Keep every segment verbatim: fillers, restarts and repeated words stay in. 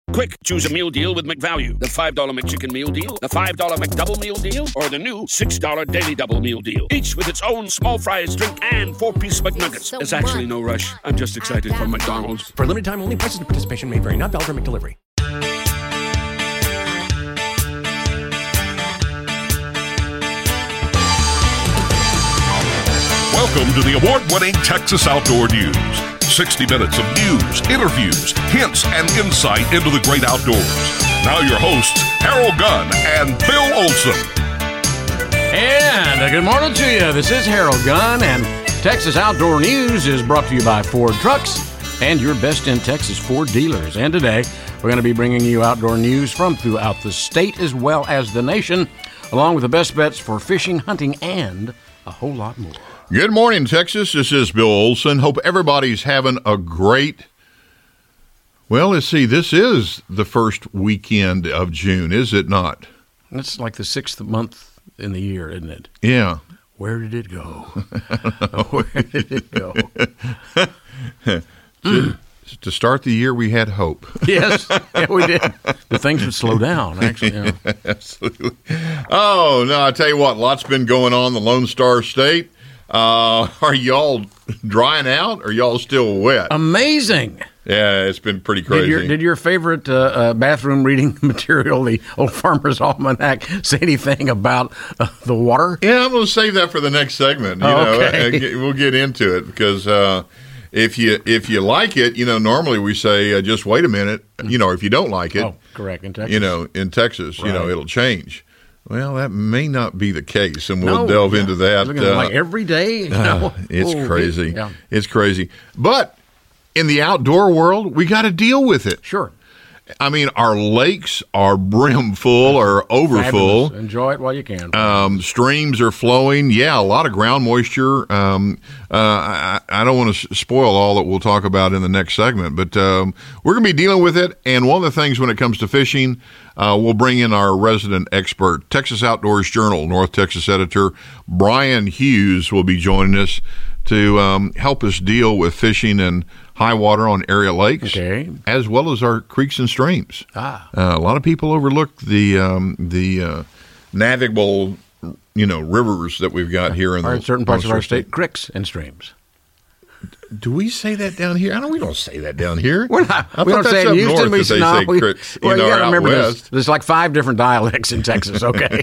Quick, choose a meal deal with McValue. The five dollar McChicken meal deal, the five dollar McDouble meal deal, or the new six dollar Daily Double meal deal. Each with its own small fries, drink, and four-piece McNuggets. There's actually no rush. I'm just excited for McDonald's. For limited time only, prices and participation may vary. Not valid for McDelivery. Welcome to the award-winning Texas Outdoor News. sixty minutes of news, interviews, hints, and insight into the great outdoors. Now your hosts, Harold Gunn and Bill Olson. And uh, good morning to you. This is Harold Gunn, and Texas Outdoor News is brought to you by Ford Trucks and your best in Texas Ford dealers. And today, we're going to be bringing you outdoor news from throughout the state as well as the nation, along with the best bets for fishing, hunting, and a whole lot more. Good morning, Texas. This is Bill Olson. Hope everybody's having a great, well, let's see, this is the first weekend of June, is it not? It's like the sixth month in the year, isn't it? Yeah. Where did it go? Where did it go? to, to start the year, we had hope. Yes, yeah, we did. The things would slow down, actually. Yeah. Absolutely. Oh, no, I tell you what, lots been going on in the Lone Star State. Uh, are y'all drying out, or are y'all still wet? Amazing. Yeah, it's been pretty crazy. Did your, did your favorite uh, uh, bathroom reading material, the Old Farmer's Almanac, say anything about uh, the water? Yeah, I'm going to save that for the next segment. You okay. know, we'll get into it because uh, if you if you like it, you know, normally we say uh, just wait a minute. You know, if you don't like it, oh, correct in Texas. You know, in Texas, right. You know, it'll change. Well, that may not be the case, and we'll no, delve yeah. into that. Uh, like every day? You know? uh, it's oh, crazy. Yeah. It's crazy. But in the outdoor world, we got to deal with it. Sure. I mean, our lakes are brim full or over full. Enjoy it while you can. Um, streams are flowing. Yeah, a lot of ground moisture. Um, uh, I, I don't want to spoil all that we'll talk about in the next segment, but um, we're going to be dealing with it. And one of the things when it comes to fishing, uh, we'll bring in our resident expert, Texas Outdoors Journal, North Texas editor, Brian Hughes will be joining us to um, help us deal with fishing and high water on area lakes, okay, as well as our creeks and streams. Ah, uh, a lot of people overlook the um, the uh, navigable, you know, rivers that we've got here in, or the, in certain parts of our state, state, creeks and streams. Do we say that down here? I don't. We don't say that down here. We're not. I we don't say it in Houston. We say, no, we, cricks, well, you, you know, got to remember west. this. There's like five different dialects in Texas. Okay.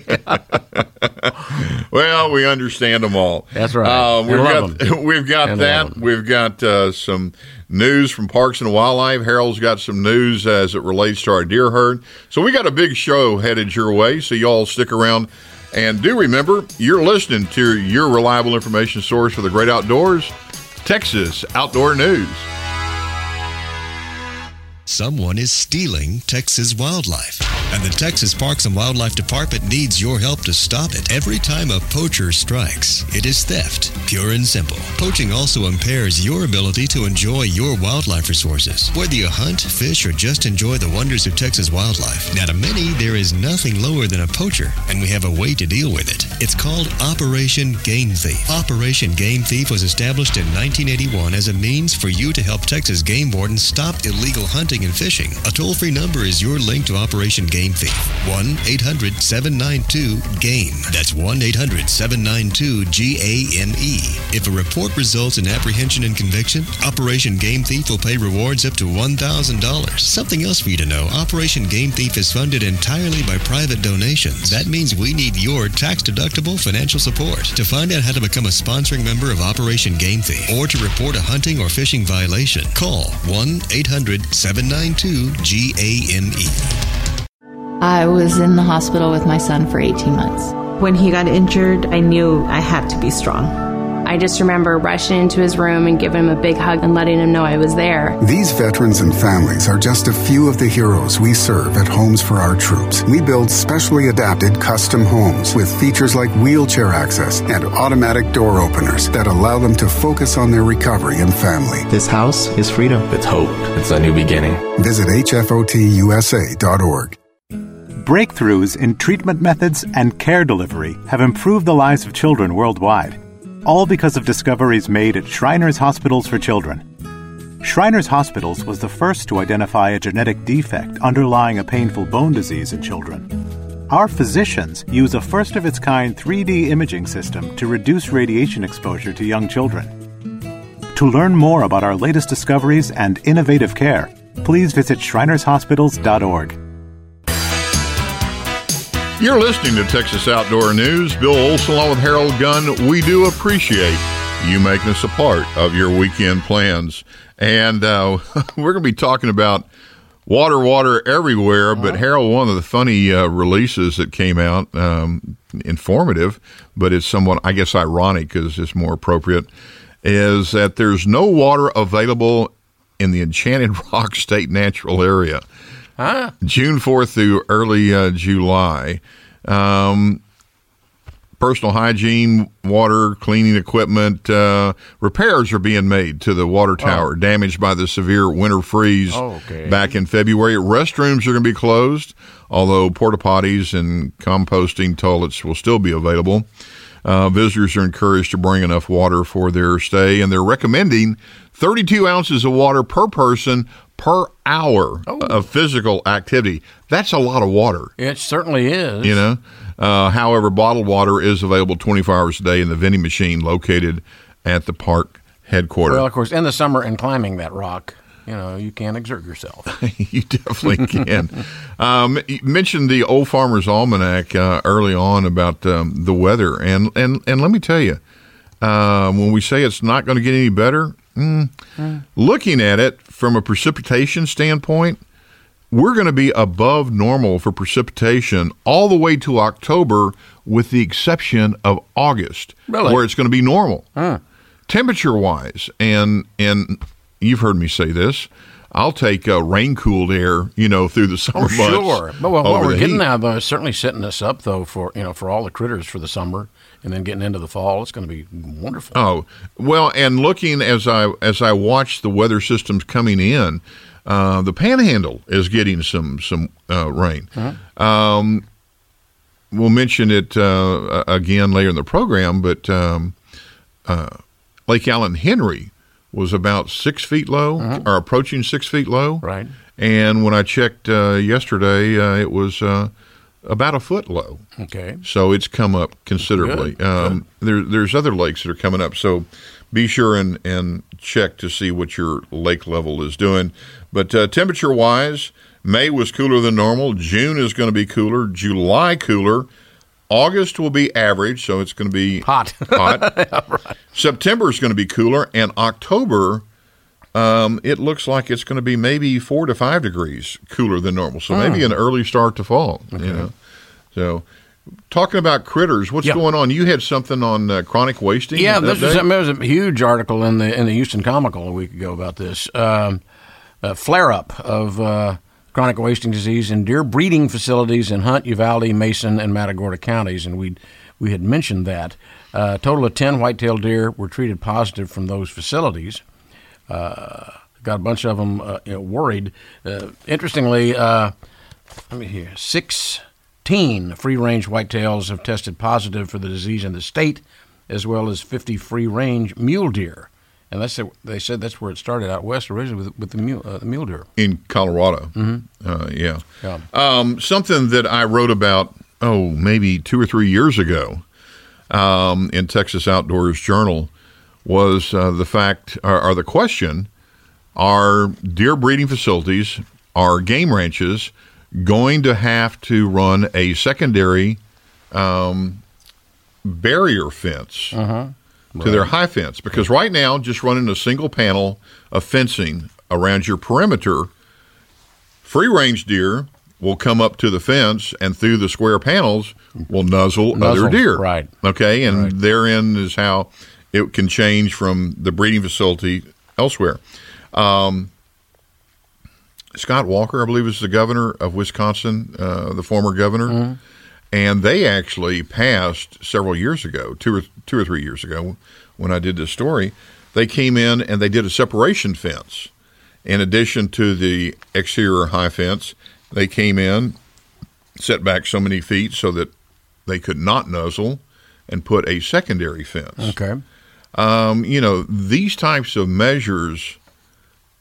Well, we understand them all. That's right. Uh, we've, got, them. we've got and that. We've got uh, some news from Parks and Wildlife. Harold's got some news as it relates to our deer herd. So we got a big show headed your way. So y'all stick around. And do remember, you're listening to your reliable information source for the great outdoors, Texas Outdoor News. Someone is stealing Texas wildlife, and the Texas Parks and Wildlife Department needs your help to stop it. Every time a poacher strikes, it is theft, pure and simple. Poaching also impairs your ability to enjoy your wildlife resources. Whether you hunt, fish, or just enjoy the wonders of Texas wildlife, now to many, there is nothing lower than a poacher, and we have a way to deal with it. It's called Operation Game Thief. Operation Game Thief was established in nineteen eighty-one as a means for you to help Texas game wardens stop illegal hunting and fishing. A toll-free number is your link to Operation Game Thief. one eight hundred seven nine two GAME. That's one eight hundred seven nine two G A M E. If a report results in apprehension and conviction, Operation Game Thief will pay rewards up to one thousand dollars. Something else for you to know, Operation Game Thief is funded entirely by private donations. That means we need your tax-deductible financial support. To find out how to become a sponsoring member of Operation Game Thief or to report a hunting or fishing violation, call one eight hundred seven nine two G A M E. I was in the hospital with my son for eighteen months. When he got injured, I knew I had to be strong. I just remember rushing into his room and giving him a big hug and letting him know I was there. These veterans and families are just a few of the heroes we serve at Homes for Our Troops. We build specially adapted custom homes with features like wheelchair access and automatic door openers that allow them to focus on their recovery and family. This house is freedom. It's hope. It's a new beginning. Visit H F O T U S A dot org. Breakthroughs in treatment methods and care delivery have improved the lives of children worldwide, all because of discoveries made at Shriners Hospitals for Children. Shriners Hospitals was the first to identify a genetic defect underlying a painful bone disease in children. Our physicians use a first-of-its-kind three D imaging system to reduce radiation exposure to young children. To learn more about our latest discoveries and innovative care, please visit shriners hospitals dot org. You're listening to Texas Outdoor News. Bill Olson along with Harold Gunn. We do appreciate you making us a part of your weekend plans. And uh, we're going to be talking about water, water everywhere. But Harold, one of the funny uh, releases that came out, um, informative, but it's somewhat, I guess, ironic because it's more appropriate, is that there's no water available in the Enchanted Rock State Natural Area. Huh? June fourth through early uh, July. Um, personal hygiene, water, cleaning equipment, uh, repairs are being made to the water tower, oh. damaged by the severe winter freeze oh, okay. back in February. Restrooms are going to be closed, although porta potties and composting toilets will still be available. Uh, visitors are encouraged to bring enough water for their stay, and they're recommending thirty-two ounces of water per person per hour oh. of physical activity. That's a lot of water. It certainly is. You know, uh, however, bottled water is available twenty-four hours a day in the vending machine located at the park headquarters. Well, of course, in the summer and climbing that rock, you know, you can exert yourself. You definitely can. um, you mentioned the Old Farmer's Almanac uh, early on about um, the weather. And, and, and let me tell you, uh, when we say it's not going to get any better, mm, mm. looking at it from a precipitation standpoint, we're going to be above normal for precipitation all the way to October, with the exception of August, really? where it's going to be normal. Huh. Temperature-wise, and and you've heard me say this, I'll take uh, rain-cooled air, you know, through the summer oh, months. Sure. But well, what we're getting heat. now, though, is certainly setting us up, though, for, you know, for all the critters for the summer, and then getting into the fall. It's going to be wonderful. Oh, well, and looking as I as I watch the weather systems coming in, uh, the Panhandle is getting some some uh, rain. Uh-huh. Um, we'll mention it uh, again later in the program, but um, uh, Lake Allen Henry was about six feet low, uh-huh. or approaching six feet low. Right. And when I checked uh, yesterday, uh, it was uh, about a foot low. Okay. So it's come up considerably. Good. Um, Good. There, there's other lakes that are coming up. So be sure and, and check to see what your lake level is doing. But uh, temperature-wise, May was cooler than normal. June is going to be cooler. July cooler. August will be average, so it's going to be hot. hot. Yeah, right. September is going to be cooler, and October, um, it looks like it's going to be maybe four to five degrees cooler than normal. So maybe an early start to fall. Okay. You know, so talking about critters, what's yeah. going on? You had something on uh, chronic wasting. Yeah, this was, there was a huge article in the in the Houston Comical a week ago about this um, a flare up of. Uh, chronic wasting disease in deer breeding facilities in Hunt, Uvalde, Mason, and Matagorda counties, and we we had mentioned that. Uh, a total of ten white-tailed deer were treated positive from those facilities. Uh, got a bunch of them uh, you know, worried. Uh, interestingly, uh, let me hear, sixteen free-range whitetails have tested positive for the disease in the state, as well as fifty free-range mule deer. And that's they said that's where it started out west originally with, with the, mule, uh, the mule deer. In Colorado. Mm-hmm. Uh, yeah. yeah. Um, something that I wrote about, oh, maybe two or three years ago um, in Texas Outdoors Journal was uh, the fact, or, or the question, are deer breeding facilities, are game ranches going to have to run a secondary um, barrier fence? Uh-huh. To right. their high fence, because right now just running a single panel of fencing around your perimeter, free range deer will come up to the fence and through the square panels will nuzzle, nuzzle other deer. Right. Okay, and right. therein is how it can change from the breeding facility elsewhere. Um, Scott Walker, I believe, is the governor of Wisconsin, uh, the former governor. Mm-hmm. And they actually passed several years ago, two or two or three years ago, when I did this story. They came in and they did a separation fence. In addition to the exterior high fence, they came in, set back so many feet so that they could not nuzzle, and put a secondary fence. Okay. Um, you know, these types of measures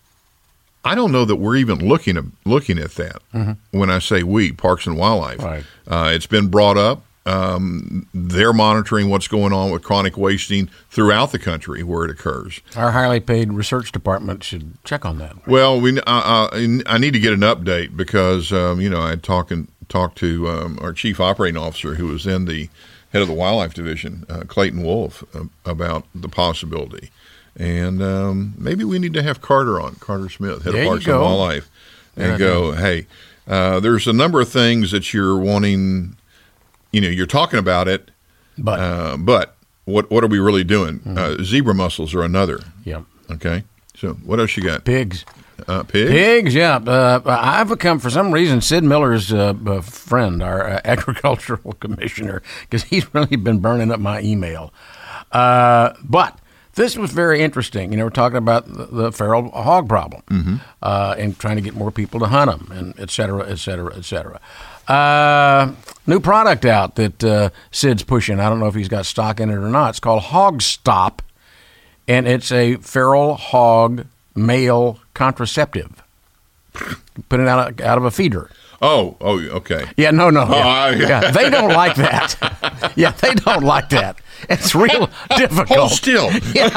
I don't know that we're even looking at, looking at that mm-hmm. when I say we, Parks and Wildlife. Right. Uh, it's been brought up. Um, they're monitoring what's going on with chronic wasting throughout the country where it occurs. Our highly paid research department should check on that. Right? Well, we uh, uh, I need to get an update because, um, you know, I had talking, talked to um, our chief operating officer who was in the head of the wildlife division, uh, Clayton Wolf, uh, about the possibility. And um, maybe we need to have Carter on, Carter Smith, head there of Parks and Wildlife, and yeah, go, hey, uh, there's a number of things that you're wanting, you know, you're talking about it, but uh, but what what are we really doing? Mm-hmm. Uh, zebra mussels are another. Yeah. Okay. So what else you got? Pigs. Uh, pigs? Pigs, yeah. Uh, I've become, for some reason, Sid Miller's uh, uh, friend, our uh, agricultural commissioner, because he's really been burning up my email. Uh, but this was very interesting. You know, we're talking about the, the feral hog problem mm-hmm. uh, and trying to get more people to hunt them, and et cetera, et cetera, et cetera. Uh, new product out that uh, Sid's pushing. I don't know if he's got stock in it or not. It's called Hog Stop, and it's a feral hog male contraceptive. Put it out, out of a feeder. Oh, oh, okay. Yeah, no, no. Oh, Yeah. I, yeah, they don't like that. Yeah, they don't like that. It's real difficult. Hold still. Yeah,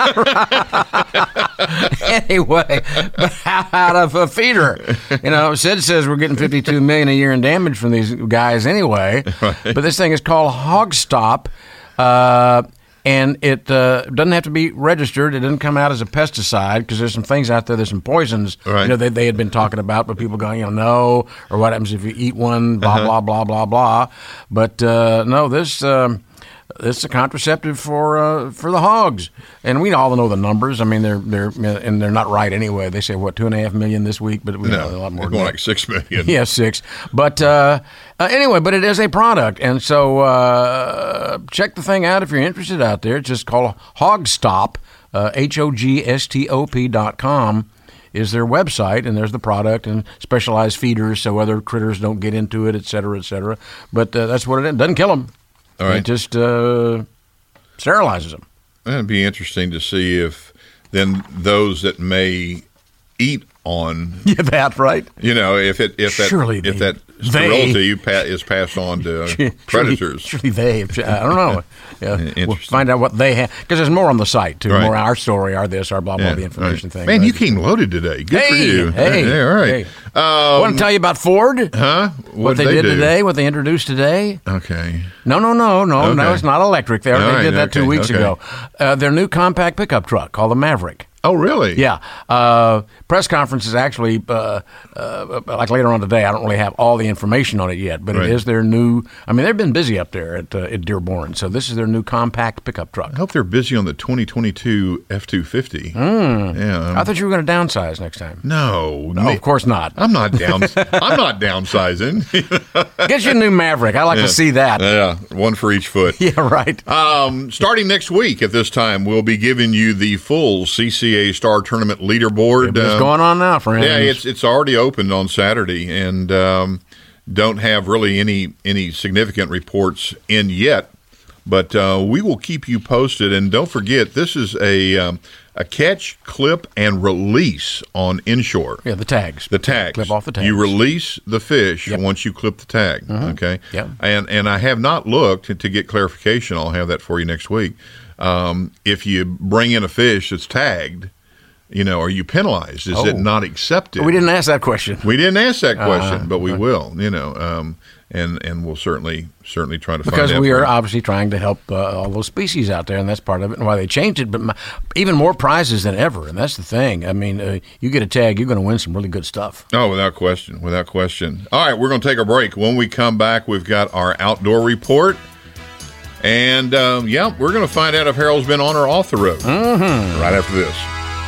right. Anyway, but out of a feeder. You know, Sid says we're getting fifty-two million dollars a year in damage from these guys anyway. Right. But this thing is called Hog Stop. Uh, And it uh, doesn't have to be registered. It doesn't come out as a pesticide because there's some things out there. There's some poisons, right. you know, they, they had been talking about, but people going, you know, no, or what happens if you eat one, blah, uh-huh. blah, blah, blah, blah. But uh, no, this um, this is a contraceptive for uh, for the hogs, and we all know the numbers. I mean, they're they're and they're not right anyway. They say what two and a half million this week, but we no, know a lot more. They're going like six million. Yeah, six. But uh, uh, anyway, but it is a product, and so uh, check the thing out if you're interested out there. It's just called Hog Stop, uh, H O G S T O P dot com is their website, and there's the product and specialized feeders so other critters don't get into it, et cetera, et cetera. But uh, that's what it is. It doesn't kill them. All right. It just uh, sterilizes them. It'd be interesting to see if then those that may eat on yeah, that right. You know, if it if that surely if they, that sterility they, is passed on to surely, predators. Surely they. I don't know. Yeah, we'll find out what they have because there's more on the site too. Right. More our story, our this, our blah blah, yeah, the information right. thing. Man, right? you came loaded today. Good hey, for you. Hey, yeah, all right. Hey. Um, want to tell you about Ford? Huh? What, what they, they did do? today? What they introduced today? Okay. No, no, no, no, okay. no. It's not electric. They already right, did that okay, two weeks okay. ago. Uh, their new compact pickup truck called the Maverick. Oh, really? Yeah. Uh, press conference is actually, uh, uh, like later on today, I don't really have all the information on it yet, but right. it is their new, I mean, they've been busy up there at, uh, at Dearborn, so this is their new compact pickup truck. I hope they're busy on the twenty twenty-two F two fifty. Mm. Yeah. I thought you were going to downsize next time. No. No, me, of course not. I'm not down. I'm not downsizing. Get you a new Maverick. I like yeah. to see that. Yeah, one for each foot. Yeah, right. Um, starting next week at this time, we'll be giving you the full C C A Star Tournament leaderboard. It's um, going on now, friends. Yeah, it's it's already opened on Saturday, and um, don't have really any any significant reports in yet, but uh, we will keep you posted. And don't forget, this is a um, a catch, clip, and release on inshore. Yeah, the tags. The tags. Clip off the tags. You release the fish yep. once you clip the tag. Mm-hmm. Okay. Yeah. And and I have not looked to, to get clarification. I'll have that for you next week. Um, if you bring in a fish that's tagged, you know, are you penalized? Is oh. it not accepted? We didn't ask that question. We didn't ask that question, uh, but we okay. will. You know, um, and and we'll certainly certainly try to because find out we are you. obviously trying to help uh, all those species out there, and that's part of it, and why they changed it. But my, even more prizes than ever, and that's the thing. I mean, uh, you get a tag, you're going to win some really good stuff. Oh, without question, without question. All right, we're going to take a break. When we come back, we've got our outdoor report. And, um, yeah, we're going to find out if Harold's been on or off the road mm-hmm. right after this.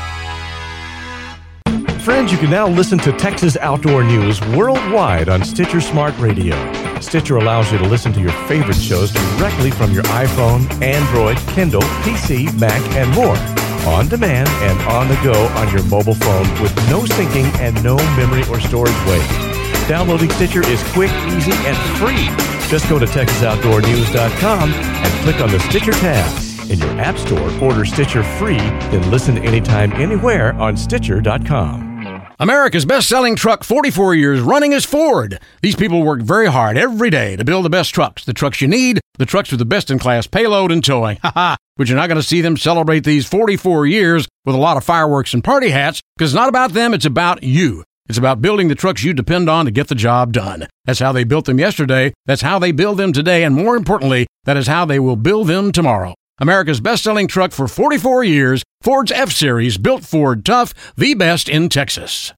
Friends, you can now listen to Texas Outdoor News worldwide on Stitcher Smart Radio. Stitcher allows you to listen to your favorite shows directly from your iPhone, Android, Kindle, P C, Mac, and more. On demand and on the go on your mobile phone with no syncing and no memory or storage waste. Downloading Stitcher is quick, easy, and free. Just go to Texas Outdoor News dot com and click on the Stitcher tab. In your app store, order Stitcher free, then listen anytime, anywhere on Stitcher dot com. America's best-selling truck, forty-four years running, is Ford. These people work very hard every day to build the best trucks, the trucks you need, the trucks with the best-in-class payload and towing. Ha ha! But you're not going to see them celebrate these forty-four years with a lot of fireworks and party hats, because it's not about them, it's about you. It's about building the trucks you depend on to get the job done. That's how they built them yesterday, that's how they build them today, and more importantly, that is how they will build them tomorrow. America's best-selling truck for forty-four years, Ford's F-Series, built Ford tough, the best in Texas.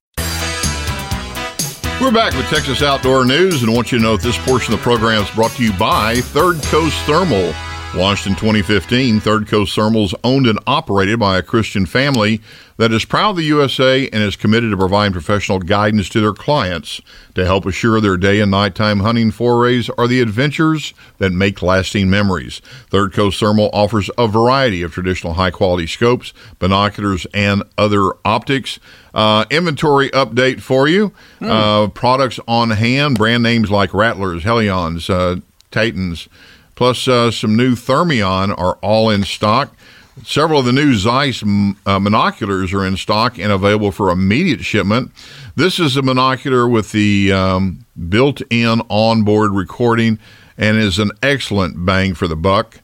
We're back with Texas Outdoor News, and I want you to know that this portion of the program is brought to you by Third Coast Thermal. Launched in twenty fifteen, Third Coast Thermal is owned and operated by a Christian family that is proud of the U S A and is committed to providing professional guidance to their clients to help assure their day and nighttime hunting forays are the adventures that make lasting memories. Third Coast Thermal offers a variety of traditional high-quality scopes, binoculars, and other optics. Uh, inventory update for you. Mm. Uh, products on hand, brand names like Rattlers, Helions, uh, Titans, plus uh, some new Thermion are all in stock. Several of the new Zeiss uh, binoculars are in stock and available for immediate shipment. This is a binocular with the um, built-in onboard recording and is an excellent bang for the buck.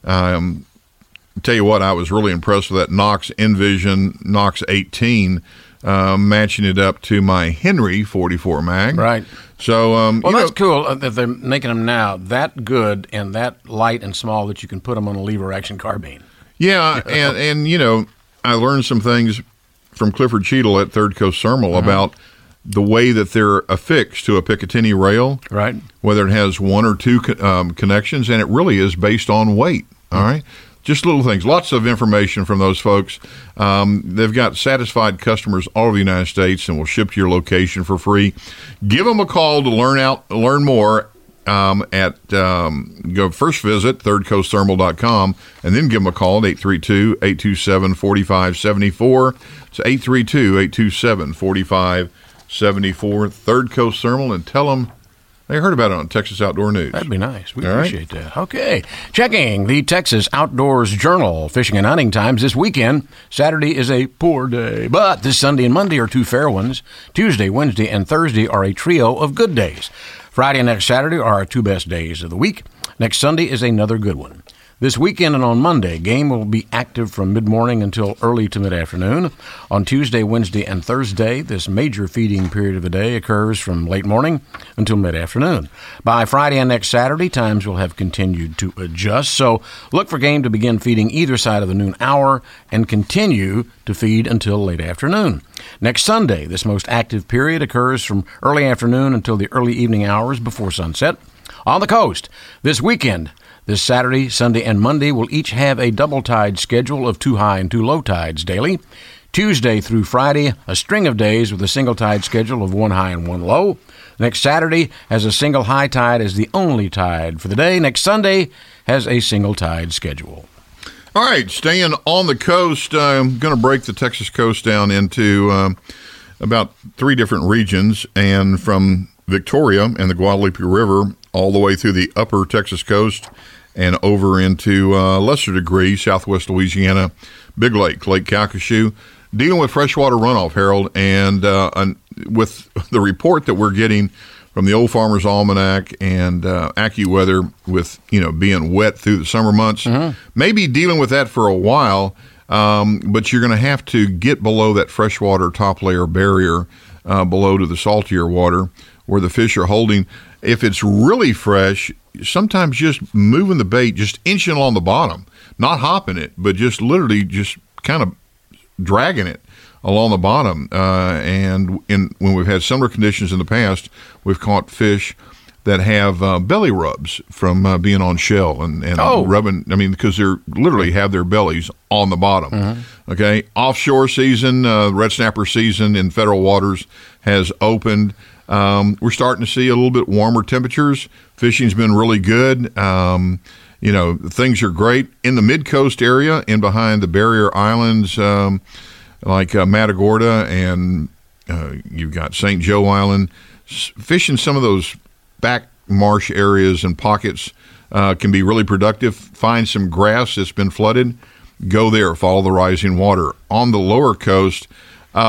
Um, tell you what, I was really impressed with that Knox Envision Knox eighteen, uh, matching it up to my Henry forty-four mag. Right. So, um, well, you that's know, cool that they're making them now that good and that light and small that you can put them on a lever-action carbine. Yeah, and, and, you know, I learned some things from Clifford Cheadle at Third Coast Thermal uh-huh. about the way that they're affixed to a Picatinny rail, right? Whether it has one or two um, connections, and it really is based on weight, all mm-hmm. right? Just little things. Lots of information from those folks. Um, they've got satisfied customers all over the United States and will ship to your location for free. Give them a call to learn out, learn more. Um, at um, go first visit third coast thermal dot com and then give them a call at eight three two, eight two seven, four five seven four. It's eight three two, eight two seven, four five seven four. Third Coast Thermal, and tell them they heard about it on Texas Outdoor News. That'd be nice. We All appreciate right? that. Okay. Checking the Texas Outdoors Journal. Fishing and hunting times this weekend. Saturday is a poor day, but this Sunday and Monday are two fair ones. Tuesday, Wednesday, and Thursday are a trio of good days. Friday and next Saturday are our two best days of the week. Next Sunday is another good one. This weekend and on Monday, game will be active from mid-morning until early to mid-afternoon. On Tuesday, Wednesday, and Thursday, this major feeding period of the day occurs from late morning until mid-afternoon. By Friday and next Saturday, times will have continued to adjust, so look for game to begin feeding either side of the noon hour and continue to feed until late afternoon. Next Sunday, this most active period occurs from early afternoon until the early evening hours before sunset. On the coast, this weekend, this Saturday, Sunday, and Monday will each have a double tide schedule of two high and two low tides daily. Tuesday through Friday, a string of days with a single tide schedule of one high and one low. Next Saturday has a single high tide as the only tide for the day. Next Sunday has a single tide schedule. All right, staying on the coast, uh, I'm going to break the Texas coast down into um, about three different regions, and from Victoria and the Guadalupe River all the way through the upper Texas coast and over into a uh, lesser degree southwest Louisiana, Big Lake, Lake Calcasieu, dealing with freshwater runoff, Harold, and uh, un- with the report that we're getting from the Old Farmer's Almanac and uh, AccuWeather with, you know, being wet through the summer months, mm-hmm. maybe dealing with that for a while, um, but you're going to have to get below that freshwater top layer barrier uh, below to the saltier water where the fish are holding. If it's really fresh, sometimes just moving the bait, just inching along the bottom, not hopping it, but just literally just kind of dragging it along the bottom. Uh, and in, when we've had similar conditions in the past, we've caught fish that have uh, belly rubs from uh, being on shell and, and oh. rubbing. I mean, because they're literally have their bellies on the bottom. Mm-hmm. Okay. Offshore season, uh, red snapper season in federal waters has opened. Um, we're starting to see a little bit warmer temperatures. Fishing's been really good. Um, you know, things are great in the mid-coast area and behind the barrier islands, um, like uh, Matagorda, and uh, you've got Saint Joe Island. S- fishing some of those back marsh areas and pockets uh, can be really productive. Find some grass that's been flooded. Go there. Follow the rising water. On the lower coast, um,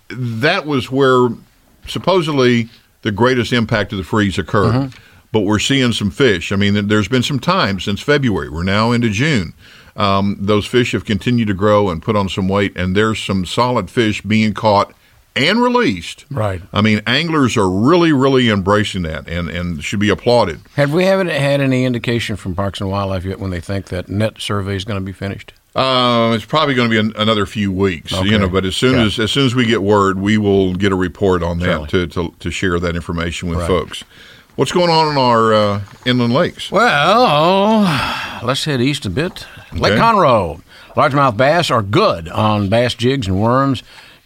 that was where supposedly the greatest impact of the freeze occurred. Mm-hmm. But we're seeing some fish. I mean, there's been some time since February. We're now into June. Um, those fish have continued to grow and put on some weight, and there's some solid fish being caught and released. Right. I mean, anglers are really, really embracing that and, and should be applauded. Have we haven't had any indication from Parks and Wildlife yet when they think that net survey is going to be finished? Uh, it's probably going to be an, another few weeks, okay. you know. But as soon yeah. as as soon as we get word, we will get a report on that Certainly. to, to to share that information with right. folks. What's going on in our uh, inland lakes? Well, let's head east a bit. Okay. Lake Conroe. Largemouth bass are good on bass jigs and worms,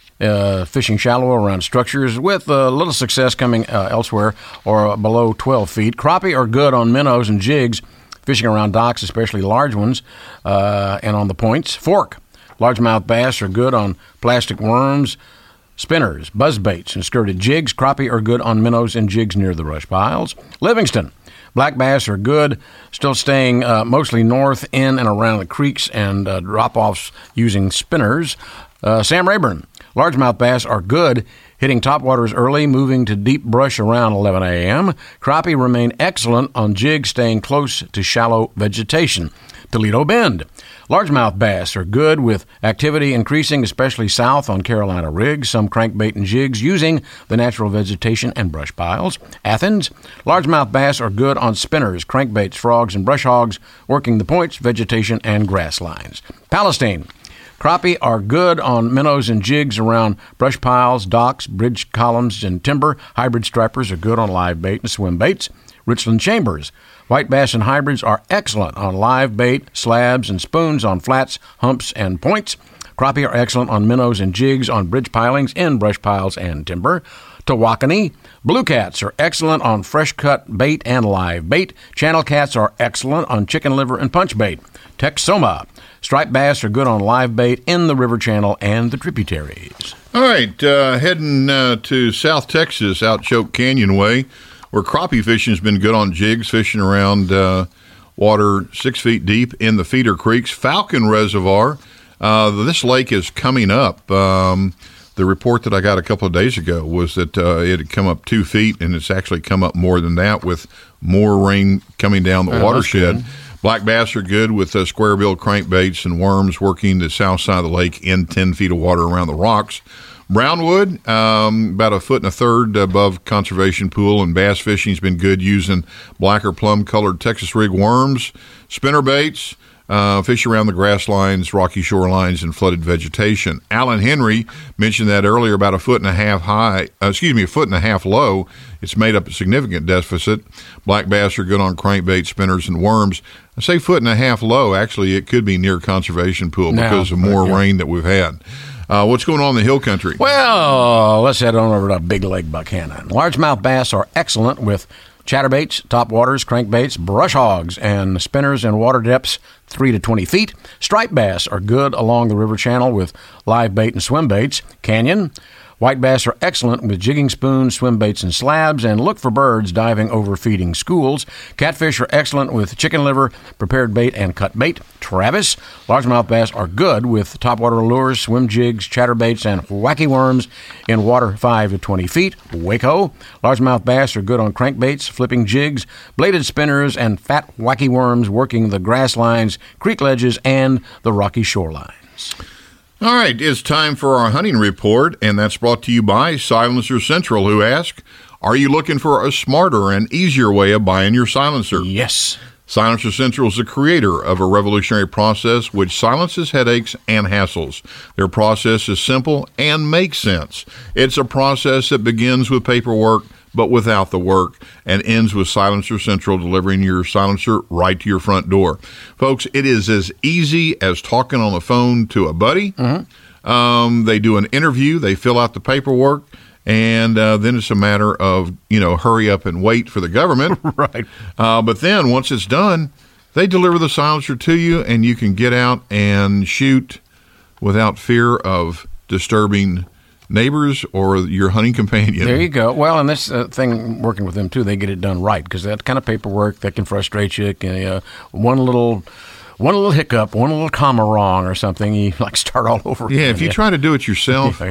uh, fishing shallow around structures with a little success coming uh, elsewhere or below twelve feet. Crappie are good on minnows and jigs, fishing around docks, especially large ones, uh, and on the points. Fork. Largemouth bass are good on plastic worms, spinners, buzzbaits, and skirted jigs. Crappie are good on minnows and jigs near the rush piles. Livingston. Black bass are good, still staying uh, mostly north in and around the creeks and uh, drop-offs using spinners. Uh, Sam Rayburn. Largemouth bass are good, hitting topwaters early, moving to deep brush around eleven a.m. Crappie remain excellent on jigs, staying close to shallow vegetation. Toledo Bend. Largemouth bass are good with activity increasing, especially south on Carolina rigs, some crankbait and jigs using the natural vegetation and brush piles. Athens. Largemouth bass are good on spinners, crankbaits, frogs, and brush hogs, working the points, vegetation, and grass lines. Palestine. Crappie are good on minnows and jigs around brush piles, docks, bridge columns, and timber. Hybrid stripers are good on live bait and swim baits. Richland Chambers. White bass and hybrids are excellent on live bait, slabs, and spoons on flats, humps, and points. Crappie are excellent on minnows and jigs on bridge pilings, in brush piles, and timber. Tawakoni. Blue cats are excellent on fresh-cut bait and live bait. Channel cats are excellent on chicken liver and punch bait. Texoma. Striped bass are good on live bait in the river channel and the tributaries. All right, uh, heading uh, to South Texas, out Choke Canyon way, where crappie fishing has been good on jigs, fishing around uh, water six feet deep in the feeder creeks. Falcon Reservoir, uh, this lake is coming up. Um, the report that I got a couple of days ago was that uh, it had come up two feet, and it's actually come up more than that with more rain coming down the oh, watershed. Black bass are good with uh, square-billed crankbaits and worms working the south side of the lake in ten feet of water around the rocks. Brownwood, um, about a foot and a third above conservation pool, and bass fishing's been good using black or plum-colored Texas rig worms, spinner baits, uh, fish around the grass lines, rocky shorelines, and flooded vegetation. Alan Henry mentioned that earlier, about a foot and a half high, uh, excuse me, a foot and a half low. It's made up a significant deficit. Black bass are good on crankbait, spinners, and worms. I say foot and a half low. Actually, it could be near conservation pool now, because of more yeah. rain that we've had. Uh, what's going on in the hill country? Well, let's head on over to Big Lake Buchanan. Largemouth bass are excellent with chatterbaits, topwaters, crankbaits, brush hogs, and spinners in water depths three to twenty feet. Striped bass are good along the river channel with live bait and swim baits. Canyon. White bass are excellent with jigging spoons, swim baits, and slabs, and look for birds diving over feeding schools. Catfish are excellent with chicken liver, prepared bait, and cut bait. Travis. Largemouth bass are good with topwater lures, swim jigs, chatterbaits, and wacky worms in water five to twenty feet. Waco. Largemouth bass are good on crankbaits, flipping jigs, bladed spinners, and fat wacky worms working the grass lines, creek ledges, and the rocky shorelines. All right, it's time for our hunting report, and that's brought to you by Silencer Central, who ask, are you looking for a smarter and easier way of buying your silencer? Yes. Silencer Central is the creator of a revolutionary process which silences headaches and hassles. Their process is simple and makes sense. It's a process that begins with paperwork, but without the work, and ends with Silencer Central delivering your silencer right to your front door. Folks, it is as easy as talking on the phone to a buddy. Mm-hmm. Um, they do an interview, they fill out the paperwork, and uh, then it's a matter of, you know, hurry up and wait for the government. Right. Uh, but then once it's done, they deliver the silencer to you, and you can get out and shoot without fear of disturbing neighbors or your hunting companion. There you go. Well, and this uh, thing, working with them, too, they get it done right, because that kind of paperwork, that can frustrate you. Can, uh, one little... One little hiccup, one little comma wrong or something, you like start all over Yeah, again. if you yeah. try to do it yourself, yeah, yeah.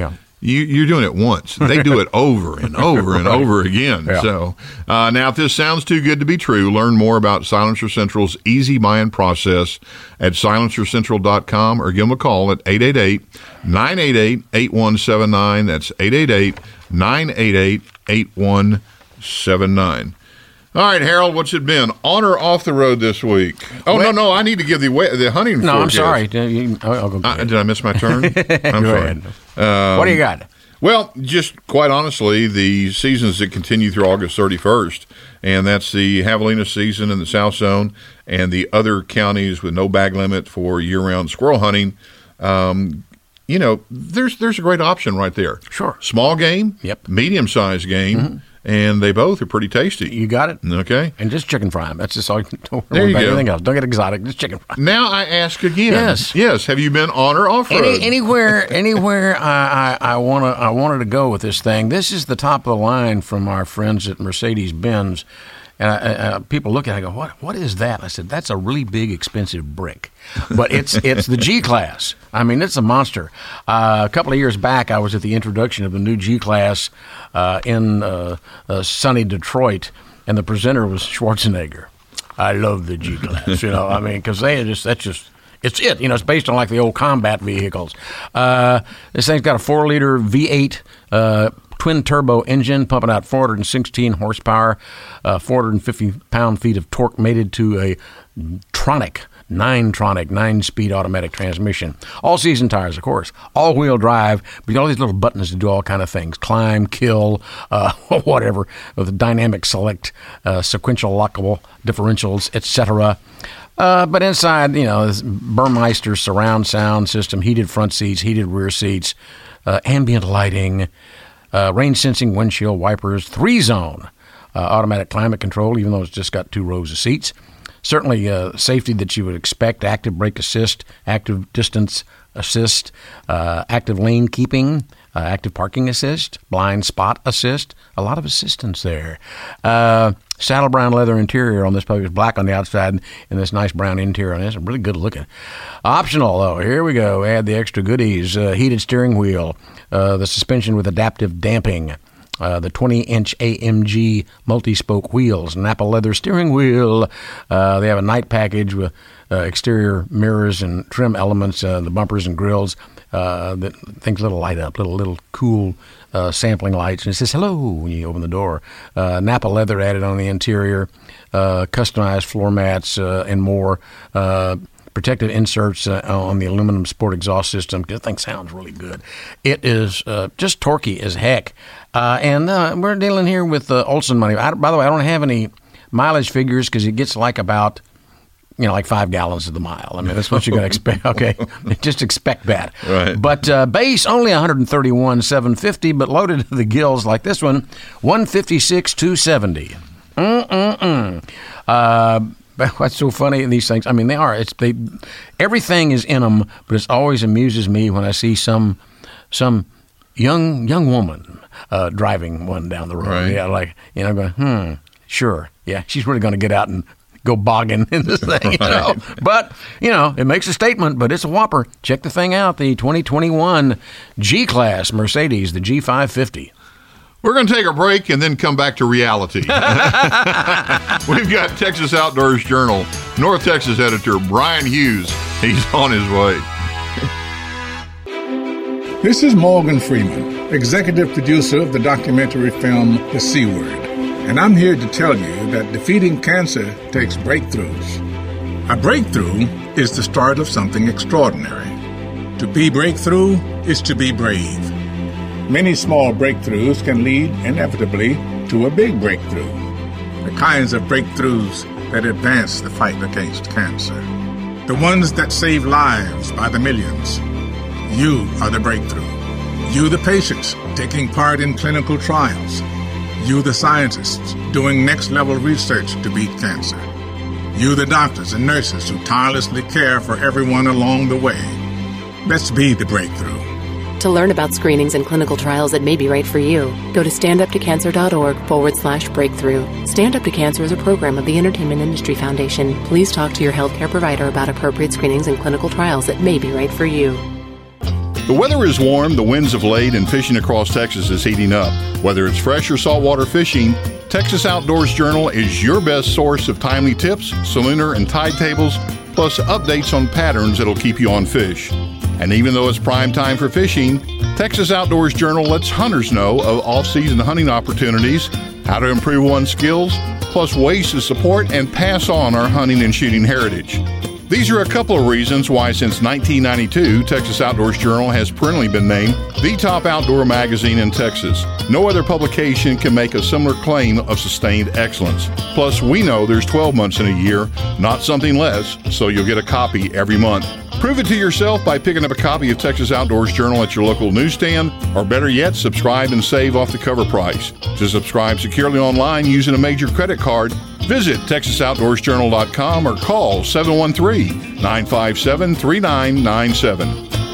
you, you're doing it once. They do it over and over and Right. over again. Yeah. So uh, now, if this sounds too good to be true, learn more about Silencer Central's easy buying process at silencer central dot com or give them a call at eight eight eight, nine eight eight, eight one seven nine. That's eight eight eight, nine eight eight, eight one seven nine. All right, Harold, what's it been? On or off the road this week? Oh, Well- no, no, I need to give the wa- the hunting No, I'm forecast. sorry. Uh, you- I'll, I'll go Uh, ahead. did I miss my turn? I'm Go sorry. ahead. Um, What do you got? Well, just quite honestly, the seasons that continue through August thirty-first, and that's the javelina season in the South Zone and the other counties with no bag limit for year-round squirrel hunting. Um, you know, there's there's a great option right there. Sure. Small game, Yep. medium-sized game, Mhm. and they both are pretty tasty. You got it? Okay. And just chicken fry 'em. That's just all. Don't There worry you about go. anything else. Don't get exotic. Just chicken fry. Now I ask again. Yes. Yes. Have you been on or off road? Any, anywhere, anywhere I, I, I want to, I wanted to go with this thing. This is the top of the line from our friends at Mercedes-Benz. And I, I, people look at it and go, what, what is that? I said, that's a really big, expensive brick. But it's it's the G-Class. I mean, it's a monster. Uh, a couple of years back, I was at the introduction of the new G-Class uh, in uh, uh, sunny Detroit, and the presenter was Schwarzenegger. I love the G-Class, you know, I mean, because they just, that's just, it's it. You know, it's based on like the old combat vehicles. Uh, this thing's got a four-liter V eight uh, twin-turbo engine pumping out four hundred sixteen horsepower, uh, four hundred fifty pound-feet of torque mated to a Tronic, nine-tronic, nine-speed automatic transmission. All-season tires, of course. All-wheel drive, but you got all these little buttons to do all kind of things. Climb, kill, uh, whatever, with a dynamic select, uh, sequential lockable differentials, et cetera. Uh, but inside, you know, this Burmeister surround sound system, heated front seats, heated rear seats, uh, ambient lighting, uh, rain sensing windshield wipers, three zone uh, automatic climate control, even though it's just got two rows of seats. Certainly uh, safety that you would expect, active brake assist, active distance assist, uh, active lane keeping, uh, active parking assist, blind spot assist, a lot of assistance there. Uh, saddle brown leather interior on this puppy. It's black on the outside and this nice brown interior on this. Really good looking. Optional, though. Here we go. Add the extra goodies. Uh, heated steering wheel, uh, the suspension with adaptive damping, Uh, the twenty-inch A M G multi-spoke wheels, Napa leather steering wheel. Uh, they have a night package with uh, exterior mirrors and trim elements, uh, the bumpers and grills. Uh, that things little light up, little little cool uh, sampling lights, and it says hello when you open the door. Uh, Napa leather added on the interior, uh, customized floor mats uh, and more. Uh, protective inserts uh, on the aluminum sport exhaust system. The thing sounds really good. It is uh, just torquey as heck. Uh, and uh, we're dealing here with uh, Olson money. I, by the way, I don't have any mileage figures because it gets like about, you know, like five gallons of the mile. I mean, that's what you're going to expect. Okay, just expect that. Right. But uh, base only one thirty-one seven fifty, but loaded to the gills like this one, one fifty-six two seventy. Mm-mm-mm. Uh, what's so funny in these things? I mean, they are. It's they. Everything is in them, but it always amuses me when I see some some young young woman uh, driving one down the road. Right. Yeah, like, you know, going, hmm, sure, yeah, she's really going to get out and go bogging in this thing, you know. But, you know, it makes a statement, but it's a whopper. Check the thing out, the twenty twenty-one G-Class Mercedes, the G five fifty. We're going to take a break and then come back to reality. We've got Texas Outdoors Journal, North Texas editor Brian Hughes. He's on his way. This is Morgan Freeman, executive producer of the documentary film The C Word, and I'm here to tell you that defeating cancer takes breakthroughs. A breakthrough is the start of something extraordinary. To be breakthrough is to be brave. Many small breakthroughs can lead inevitably to a big breakthrough. The kinds of breakthroughs that advance the fight against cancer. The ones that save lives by the millions. You are the breakthrough. You, the patients, taking part in clinical trials. You, the scientists, doing next-level research to beat cancer. You, the doctors and nurses who tirelessly care for everyone along the way. Let's be the breakthrough. To learn about screenings and clinical trials that may be right for you, go to standuptocancer.org forward slash breakthrough. Stand Up to Cancer is a program of the Entertainment Industry Foundation. Please talk to your healthcare provider about appropriate screenings and clinical trials that may be right for you. The weather is warm, the winds have laid, and fishing across Texas is heating up. Whether it's fresh or saltwater fishing, Texas Outdoors Journal is your best source of timely tips, salooner and tide tables, plus updates on patterns that'll keep you on fish. And even though it's prime time for fishing, Texas Outdoors Journal lets hunters know of off-season hunting opportunities, how to improve one's skills, plus ways to support and pass on our hunting and shooting heritage. These are a couple of reasons why since nineteen ninety-two, Texas Outdoors Journal has perennially been named the top outdoor magazine in Texas. No other publication can make a similar claim of sustained excellence. Plus, we know there's twelve months in a year, not something less, so you'll get a copy every month. Prove it to yourself by picking up a copy of Texas Outdoors Journal at your local newsstand, or better yet, subscribe and save off the cover price. To subscribe securely online using a major credit card, visit texas outdoors journal dot com or call seven one three, nine five seven, three nine nine seven.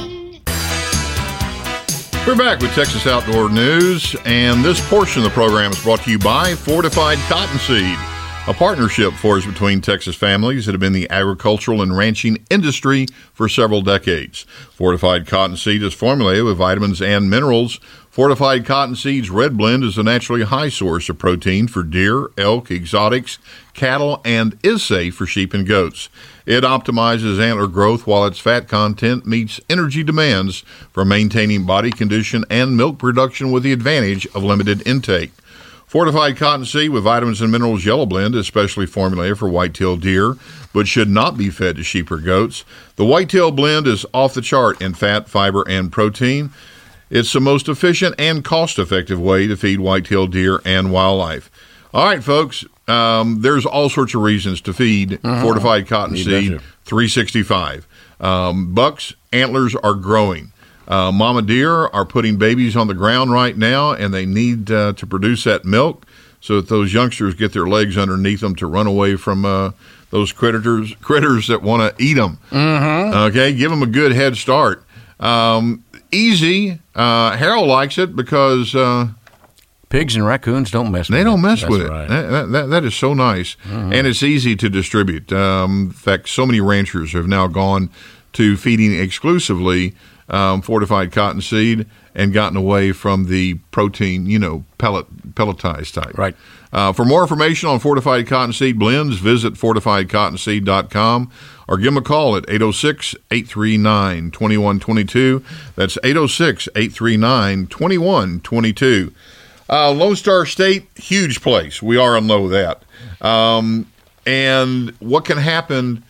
We're back with Texas Outdoor News, and this portion of the program is brought to you by Fortified Cottonseed, a partnership forged between Texas families that have been in the agricultural and ranching industry for several decades. Fortified Cottonseed is formulated with vitamins and minerals. Fortified Cottonseed's Red Blend is a naturally high source of protein for deer, elk, exotics, cattle, and is safe for sheep and goats. It optimizes antler growth while its fat content meets energy demands for maintaining body condition and milk production with the advantage of limited intake. Fortified Cottonseed with vitamins and minerals Yellow Blend is specially formulated for whitetail deer, but should not be fed to sheep or goats. The Whitetail Blend is off the chart in fat, fiber, and protein. It's the most efficient and cost-effective way to feed whitetail deer and wildlife. All right, folks, um, there's all sorts of reasons to feed uh-huh. Fortified Cottonseed three sixty-five. Um, bucks, antlers are growing. Uh, mama deer are putting babies on the ground right now, and they need uh, to produce that milk so that those youngsters get their legs underneath them to run away from uh, those critters critters that want to eat them. Mm-hmm. Okay, give them a good head start. Um, easy. Uh, Harold likes it because uh, pigs and raccoons don't mess with they it. They don't mess That's with right. it. That, that, that is so nice. Mm-hmm. And it's easy to distribute. Um, in fact, so many ranchers have now gone to feeding exclusively Um, fortified cottonseed and gotten away from the protein, you know, pellet pelletized type. Right. Uh, for more information on fortified cottonseed blends, visit fortified cottonseed dot com or give them a call at eight oh six, eight three nine, two one two two. That's eight oh six, eight three nine, two one two two. Uh, Lone Star State, huge place. We are unlow that. Um, and what can happen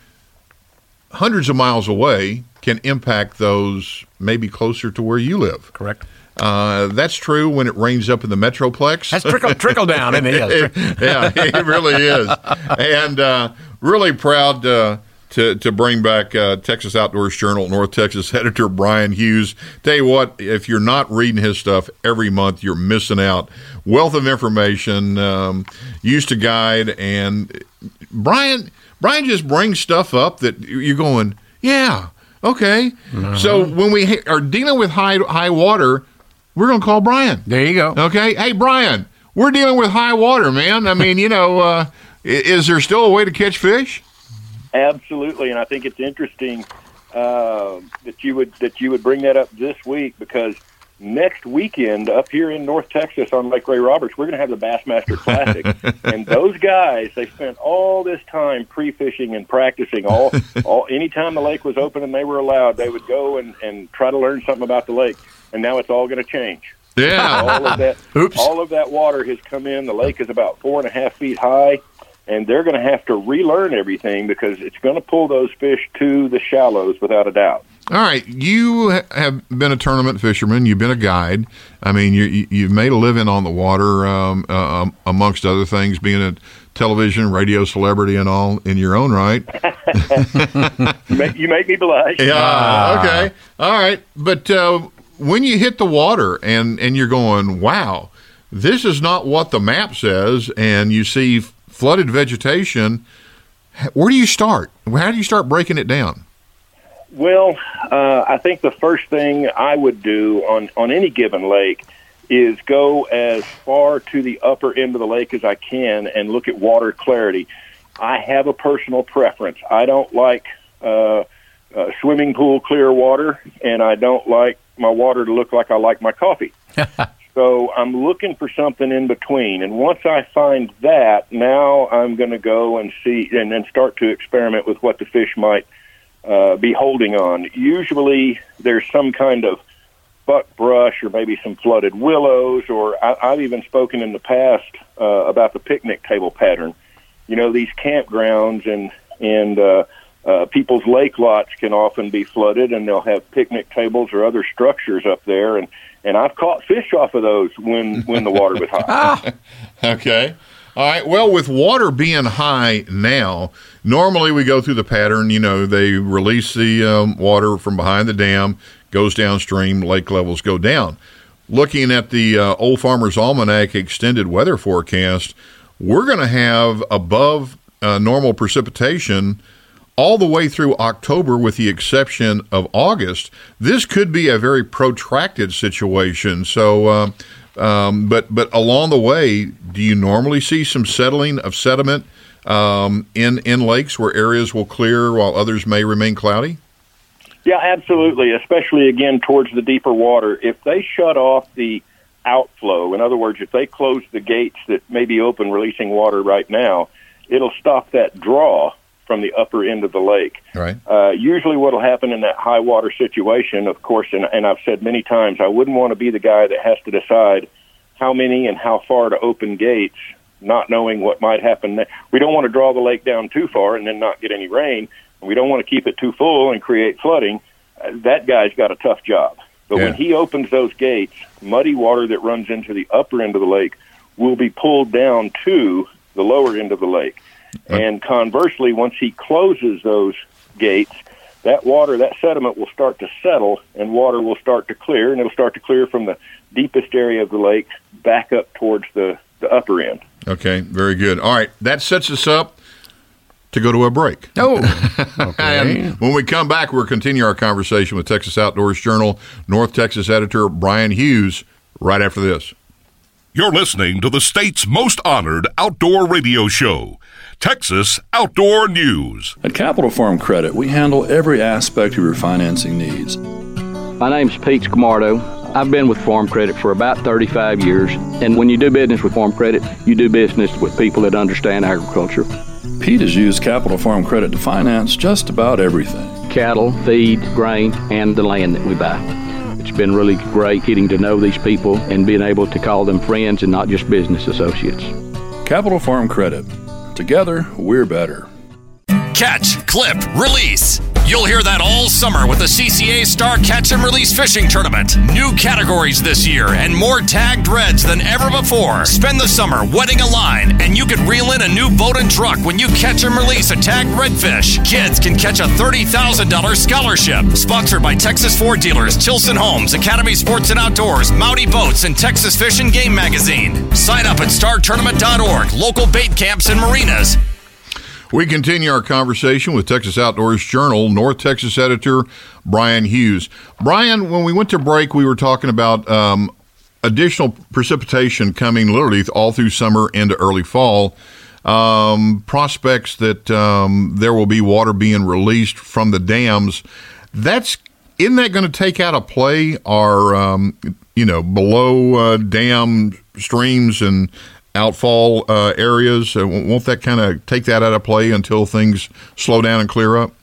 hundreds of miles away can impact those maybe closer to where you live. Correct. Uh, that's true when it rains up in the Metroplex. That's trickle trickle down, isn't it? Yeah, it really is. And uh, really proud uh, to to bring back uh, Texas Outdoors Journal, North Texas editor Brian Hughes. Tell you what, if you're not reading his stuff every month, you're missing out. Wealth of information, um, used to guide, and Brian Brian just brings stuff up that you're going, yeah. Okay, uh-huh. So when we ha- are dealing with high high water, we're going to call Brian. There you go. Okay, hey, Brian, we're dealing with high water, man. I mean, you know, uh, is there still a way to catch fish? Absolutely, and I think it's interesting uh, that you would that you would bring that up this week, because next weekend up here in North Texas on Lake Ray Roberts, we're going to have the Bassmaster Classic. And those guys, they spent all this time pre-fishing and practicing. All, all anytime the lake was open and they were allowed, they would go and, and try to learn something about the lake. And now it's all going to change. Yeah. All of that, Oops. all of that water has come in. The lake is about four and a half feet high, and they're going to have to relearn everything because it's going to pull those fish to the shallows without a doubt. All right, you have been a tournament fisherman. You've been a guide. I mean, you, you've made a living on the water, um, uh, amongst other things, being a television, radio celebrity and all in your own right. you, make, you make me blush. Yeah, ah. Okay. All right. But uh, when you hit the water and, and you're going, wow, this is not what the map says, and you see flooded vegetation, where do you start? How do you start breaking it down? Well, uh, I think the first thing I would do on, on any given lake is go as far to the upper end of the lake as I can and look at water clarity. I have a personal preference. I don't like uh, uh, swimming pool clear water, and I don't like my water to look like I like my coffee. So I'm looking for something in between. And once I find that, now I'm going to go and see and then start to experiment with what the fish might uh, be holding on. Usually there's some kind of buckbrush or maybe some flooded willows, or I, I've even spoken in the past uh, about the picnic table pattern. You know, these campgrounds and, and uh, uh, people's lake lots can often be flooded, and they'll have picnic tables or other structures up there, and And I've caught fish off of those when, when the water was high. Okay. All right. Well, with water being high now, normally we go through the pattern. You know, they release the um, water from behind the dam, goes downstream, lake levels go down. Looking at the uh, Old Farmer's Almanac extended weather forecast, we're going to have above uh, normal precipitation all the way through October, with the exception of August. This could be a very protracted situation. So, uh, um, but but along the way, do you normally see some settling of sediment um, in in lakes where areas will clear while others may remain cloudy? Yeah, absolutely. Especially again towards the deeper water. If they shut off the outflow, in other words, if they close the gates that may be open, releasing water right now, it'll stop that draw from the upper end of the lake. Right. Uh, usually what will happen in that high water situation, of course, and, and I've said many times, I wouldn't want to be the guy that has to decide how many and how far to open gates, not knowing what might happen. We don't want to draw the lake down too far and then not get any rain. We don't want to keep it too full and create flooding. Uh, that guy's got a tough job. But yeah. when he opens those gates, muddy water that runs into the upper end of the lake will be pulled down to the lower end of the lake. And conversely, once he closes those gates, that water, that sediment will start to settle, and water will start to clear, and it'll start to clear from the deepest area of the lake back up towards the, the upper end. Okay, very good. All right, that sets us up to go to a break. Oh, okay. And when we come back, we'll continue our conversation with Texas Outdoors Journal North Texas editor Brian Hughes right after this. You're listening to the state's most honored outdoor radio show, Texas Outdoor News. At Capital Farm Credit, we handle every aspect of your financing needs. My name's Pete Scamardo. I've been with Farm Credit for about thirty-five years, and when you do business with Farm Credit, you do business with people that understand agriculture. Pete has used Capital Farm Credit to finance just about everything. Cattle, feed, grain, and the land that we buy. It's been really great getting to know these people and being able to call them friends and not just business associates. Capital Farm Credit. Together, we're better. Catch, clip, release. You'll hear that all summer with the C C A Star Catch and Release Fishing Tournament. New categories this year and more tagged reds than ever before. Spend the summer wetting a line, and you could reel in a new boat and truck when you catch and release a tagged redfish. Kids can catch a thirty thousand dollars scholarship. Sponsored by Texas Ford Dealers, Tilson Homes, Academy Sports and Outdoors, Mountie Boats, and Texas Fish and Game Magazine. Sign up at star tournament dot org. Local bait camps and marinas. We continue our conversation with Texas Outdoors Journal North Texas editor Brian Hughes. Brian, when we went to break, we were talking about um, additional precipitation coming literally all through summer into early fall. Um, prospects that um, there will be water being released from the dams. That's isn't that going to take out of play our um, you know below uh, dam streams and outfall uh, areas? Uh, won't that kind of take that out of play until things slow down and clear up?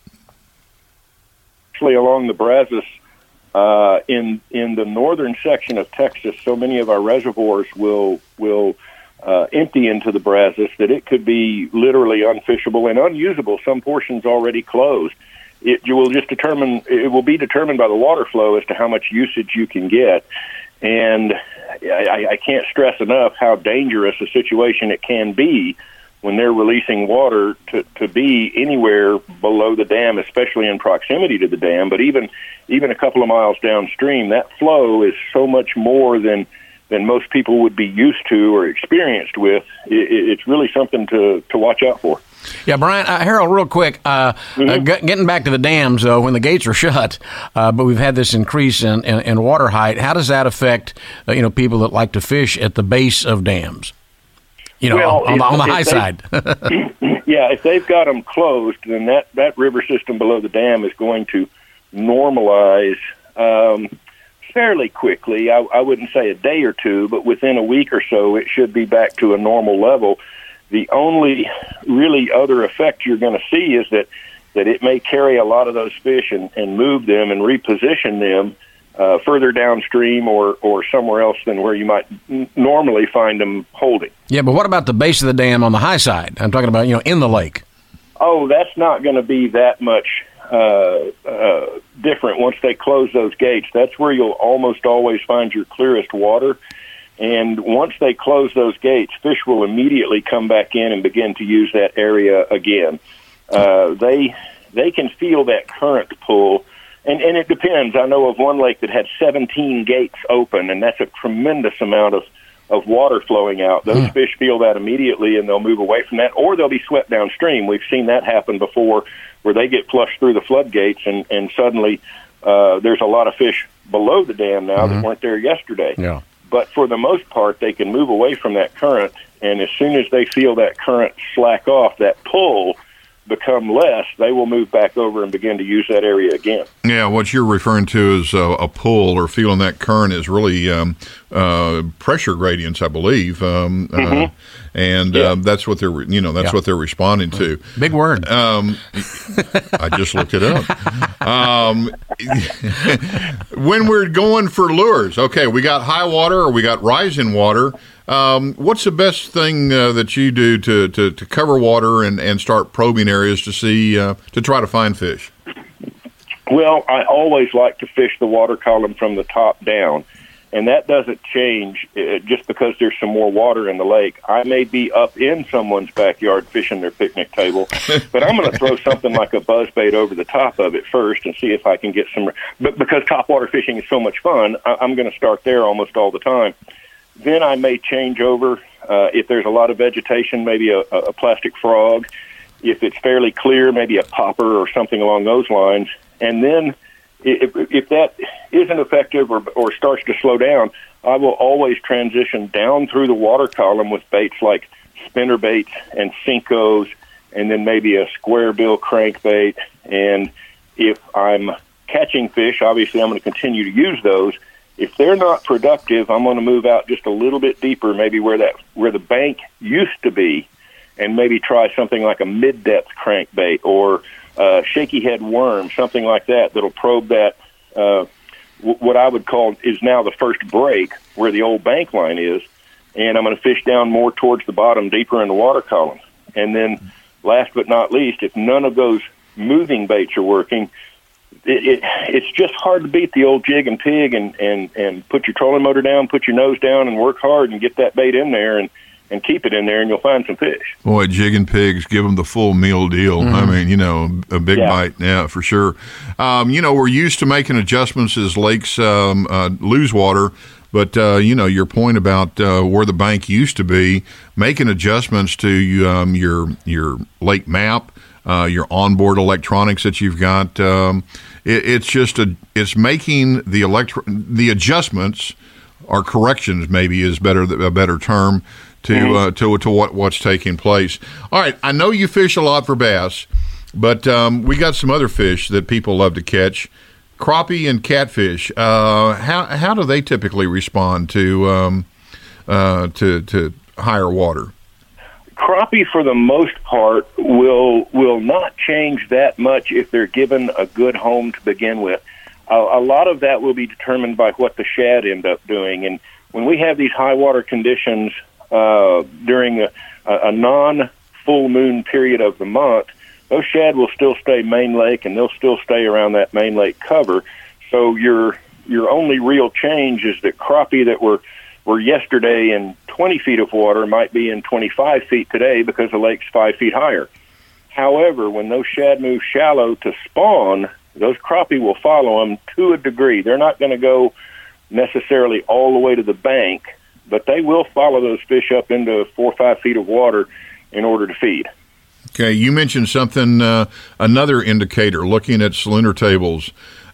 Actually, along the Brazos, uh, in in the northern section of Texas, so many of our reservoirs will will uh, empty into the Brazos that it could be literally unfishable and unusable. Some portions already closed. It you will just determine. It will be determined by the water flow as to how much usage you can get, and I, I can't stress enough how dangerous a situation it can be when they're releasing water to, to be anywhere below the dam, especially in proximity to the dam. But even even a couple of miles downstream, that flow is so much more than than most people would be used to or experienced with. It, it's really something to, to watch out for. Yeah, Brian, uh, Harold, real quick, uh, mm-hmm. uh, g- getting back to the dams, though, when the gates are shut, uh, but we've had this increase in, in, in water height, how does that affect, uh, you know, people that like to fish at the base of dams? You know, well, on, if, on the high they, side. Yeah, if they've got them closed, then that, that river system below the dam is going to normalize um, fairly quickly. I, I wouldn't say a day or two, but within a week or so, it should be back to a normal level. The only really other effect you're going to see is that, that it may carry a lot of those fish and, and move them and reposition them uh, further downstream or, or somewhere else than where you might n- normally find them holding. Yeah, but what about the base of the dam on the high side? I'm talking about, you know, in the lake. Oh, that's not going to be that much uh, uh, different once they close those gates. That's where you'll almost always find your clearest water. And once they close those gates, fish will immediately come back in and begin to use that area again. Uh, they they can feel that current pull, and, and it depends. I know of one lake that had seventeen gates open, and that's a tremendous amount of, of water flowing out. Those mm. fish feel that immediately, and they'll move away from that, or they'll be swept downstream. We've seen that happen before, where they get flushed through the floodgates, and, and suddenly uh, there's a lot of fish below the dam now mm-hmm. that weren't there yesterday. Yeah. But for the most part, they can move away from that current, and as soon as they feel that current slack off, that pull become less, they will move back over and begin to use that area again. Yeah, what you're referring to is uh, a pull or feeling that current is really um, uh, pressure gradients, I believe, um, mm-hmm. uh, and yeah. uh, that's what they're you know that's yeah. what they're responding to. Big word. Um, I just looked it up. Um, when we're going for lures, okay, we got high water or we got rising water. Um, what's the best thing uh, that you do to, to, to cover water and, and start probing areas to see uh, to try to find fish? Well, I always like to fish the water column from the top down, and that doesn't change uh, just because there's some more water in the lake. I may be up in someone's backyard fishing their picnic table, but I'm going to throw something like a buzzbait over the top of it first and see if I can get some. But because topwater fishing is so much fun, I, I'm going to start there almost all the time. Then I may change over, uh, if there's a lot of vegetation, maybe a, a plastic frog. If it's fairly clear, maybe a popper or something along those lines. And then if, if that isn't effective or, or starts to slow down, I will always transition down through the water column with baits like spinner baits and Cincos, and then maybe a square bill crankbait. And if I'm catching fish, obviously I'm going to continue to use those. If they're not productive, I'm going to move out just a little bit deeper, maybe where that where the bank used to be, and maybe try something like a mid-depth crankbait or uh, shaky head worm, something like that that'll probe that, uh, w- what I would call is now the first break where the old bank line is, and I'm going to fish down more towards the bottom, deeper in the water column. And then last but not least, if none of those moving baits are working, It, it, it's just hard to beat the old jig and pig and, and, and put your trolling motor down, put your nose down, and work hard and get that bait in there and, and keep it in there, and you'll find some fish. Boy, jig and pigs, give them the full meal deal. Mm-hmm. I mean, you know, a big yeah. bite, yeah, for sure. Um, you know, we're used to making adjustments as lakes um, uh, lose water, but, uh, you know, your point about uh, where the bank used to be, making adjustments to um, your your lake map, uh, your onboard electronics that you've got, um, it, it's just a it's making the electro the adjustments or corrections, maybe is better a better term to mm-hmm. uh, to to what what's taking place. All right, I know you fish a lot for bass, but um, we got some other fish that people love to catch. Crappie and catfish. Uh, how how do they typically respond to um, uh, to to higher water? Crappie, for the most part, will will not change that much if they're given a good home to begin with. A, a lot of that will be determined by what the shad end up doing. And when we have these high water conditions uh, during a, a non-full moon period of the month, those shad will still stay main lake, and they'll still stay around that main lake cover. So your your only real change is that crappie that were were yesterday in twenty feet of water might be in twenty-five feet today because the lake's five feet higher. However, when those shad move shallow to spawn, those crappie will follow them to a degree. They're not going to go necessarily all the way to the bank, but they will follow those fish up into four or five feet of water in order to feed. Okay, you mentioned something, uh, another indicator, looking at Salooner tables.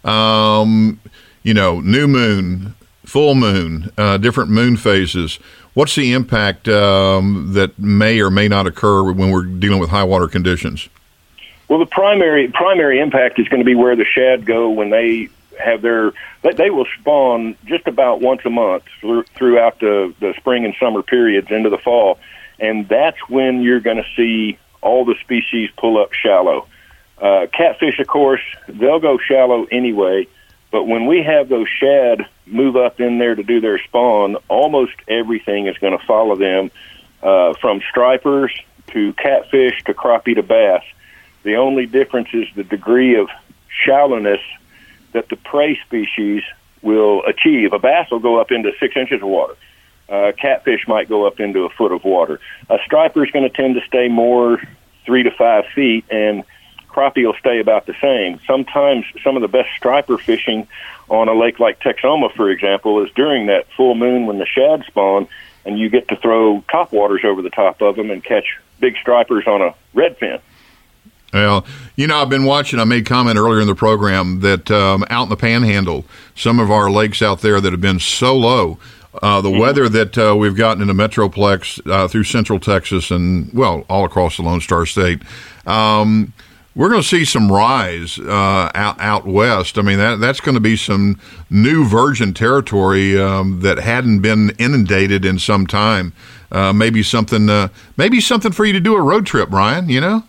Um, you know, new moon, full moon, uh, different moon phases. What's the impact um, that may or may not occur when we're dealing with high water conditions? Well, the primary primary impact is going to be where the shad go when they have their they will spawn just about once a month through, throughout the, the spring and summer periods into the fall, and that's when you're going to see all the species pull up shallow. Uh, catfish, of course, they'll go shallow anyway, but when we have those shad move up in there to do their spawn, almost everything is going to follow them, uh, from stripers to catfish to crappie to bass. The only difference is the degree of shallowness that the prey species will achieve. A bass will go up into six inches of water. Uh, catfish might go up into a foot of water. A striper is going to tend to stay more three to five feet, and crappie will stay about the same. Sometimes some of the best striper fishing on a lake like Texoma, for example, is during that full moon when the shad spawn, and you get to throw topwaters over the top of them and catch big stripers on a redfin. Well, you know, I've been watching, I made comment earlier in the program that um, out in the Panhandle, some of our lakes out there that have been so low, uh, the mm-hmm. weather that uh, we've gotten in the Metroplex uh, through Central Texas and, well, all across the Lone Star State, um, we're going to see some rise uh, out, out west. I mean, that that's going to be some new virgin territory um, that hadn't been inundated in some time. Uh, maybe something, uh, maybe something for you to do a road trip, Brian. You know.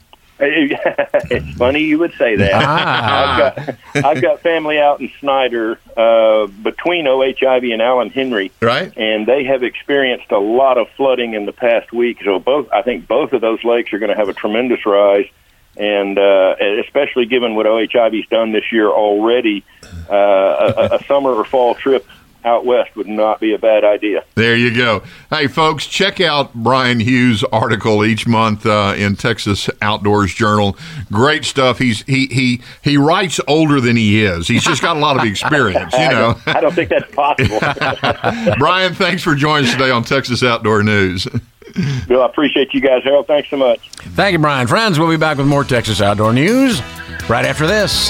It's funny you would say that. Ah. I've got I've got family out in Snyder uh, between O H Ivy and Allen Henry, right? And they have experienced a lot of flooding in the past week. So both, I think, both of those lakes are going to have a tremendous rise. And uh, especially given what O H Ivy's done this year already, uh, a, a summer or fall trip out west would not be a bad idea. There you go. Hey, folks, check out Brian Hughes' article each month uh, in Texas Outdoors Journal. Great stuff. He's he he he writes older than he is. He's just got a lot of experience, you know. I don't, I don't think that's possible. Brian, thanks for joining us today on Texas Outdoor News. Bill, I appreciate you guys, Harold. Thanks so much. Thank you, Brian. Friends, we'll be back with more Texas Outdoor News right after this.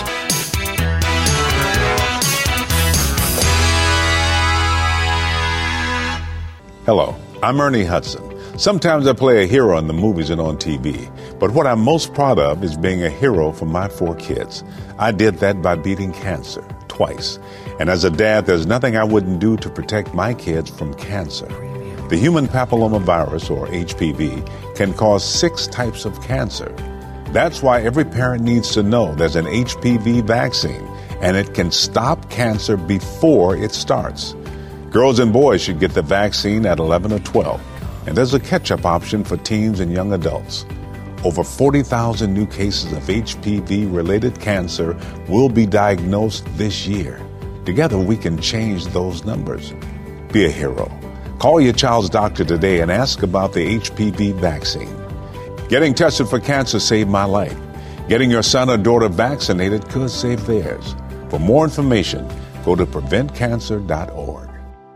Hello, I'm Ernie Hudson. Sometimes I play a hero in the movies and on T V, but what I'm most proud of is being a hero for my four kids. I did that by beating cancer twice. And as a dad, there's nothing I wouldn't do to protect my kids from cancer. The human papillomavirus, or H P V, can cause six types of cancer. That's why every parent needs to know there's an H P V vaccine, and it can stop cancer before it starts. Girls and boys should get the vaccine at eleven or twelve, and there's a catch-up option for teens and young adults. Over forty thousand new cases of H P V-related cancer will be diagnosed this year. Together, we can change those numbers. Be a hero. Call your child's doctor today and ask about the H P V vaccine. Getting tested for cancer saved my life. Getting your son or daughter vaccinated could save theirs. For more information, go to prevent cancer dot org.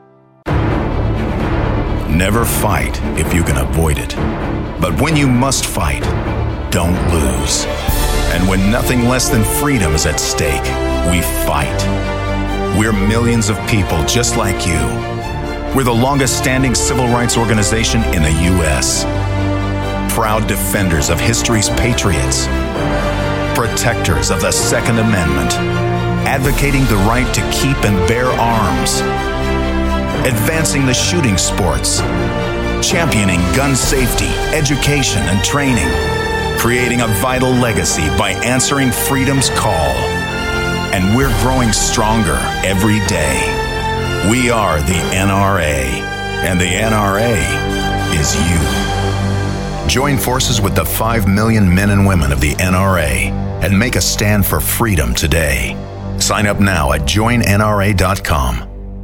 Never fight if you can avoid it. But when you must fight, don't lose. And when nothing less than freedom is at stake, we fight. We're millions of people just like you. We're the longest-standing civil rights organization in the U S Proud defenders of history's patriots. Protectors of the Second Amendment. Advocating the right to keep and bear arms. Advancing the shooting sports. Championing gun safety, education, and training. Creating a vital legacy by answering freedom's call. And we're growing stronger every day. We are the N R A, and the N R A is you. Join forces with the five million men and women of the N R A and make a stand for freedom today. Sign up now at join N R A dot com.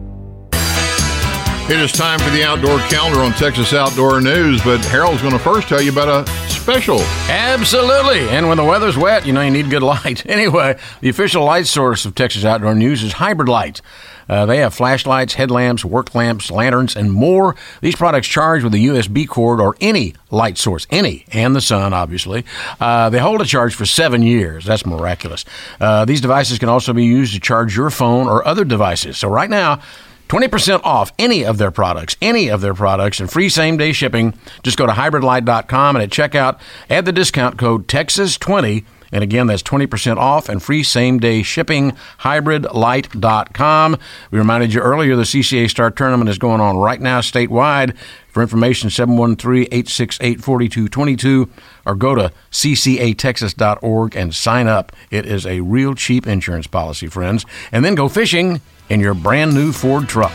It is time for the Outdoor Calendar on Texas Outdoor News, but Harold's going to first tell you about a special. Absolutely. And when the weather's wet, you know you need good light. Anyway, the official light source of Texas Outdoor News is Hybrid Light. Uh, they have flashlights, headlamps, work lamps, lanterns, and more. These products charge with a U S B cord or any light source, any, and the sun, obviously. Uh, they hold a charge for seven years. That's miraculous. Uh, these devices can also be used to charge your phone or other devices. So right now, twenty percent off any of their products, any of their products, and free same-day shipping. Just go to hybrid light dot com and at checkout, add the discount code Texas twenty, And again, that's twenty percent off and free same-day shipping, hybrid light dot com. We reminded you earlier the C C A Star Tournament is going on right now statewide. For information, seven one three, eight six eight, four two two two or go to c c a texas dot org and sign up. It is a real cheap insurance policy, friends. And then go fishing in your brand new Ford truck.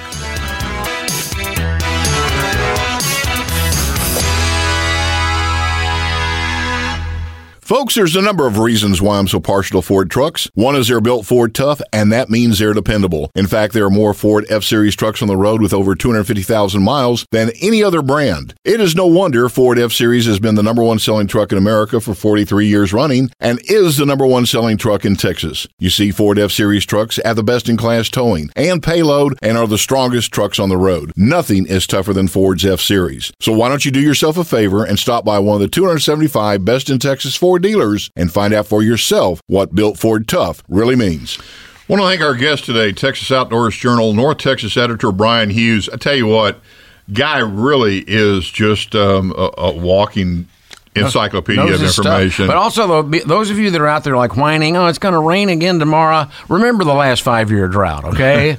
Folks, there's a number of reasons why I'm so partial to Ford trucks. One is they're built Ford tough, and that means they're dependable. In fact, there are more Ford F-Series trucks on the road with over two hundred fifty thousand miles than any other brand. It is no wonder Ford F-Series has been the number one selling truck in America for forty-three years running and is the number one selling truck in Texas. You see, Ford F-Series trucks have the best-in-class towing and payload and are the strongest trucks on the road. Nothing is tougher than Ford's F-Series. So why don't you do yourself a favor and stop by one of the two hundred seventy-five best in Texas Ford dealers and find out for yourself what built Ford tough really means. I want to thank our guest today, Texas Outdoors Journal, North Texas editor Brian Hughes. I tell you what, guy really is just um, a, a walking encyclopedia of information. Stuff. But also, though, those of you that are out there like whining, oh, it's going to rain again tomorrow, remember the last five-year drought, okay?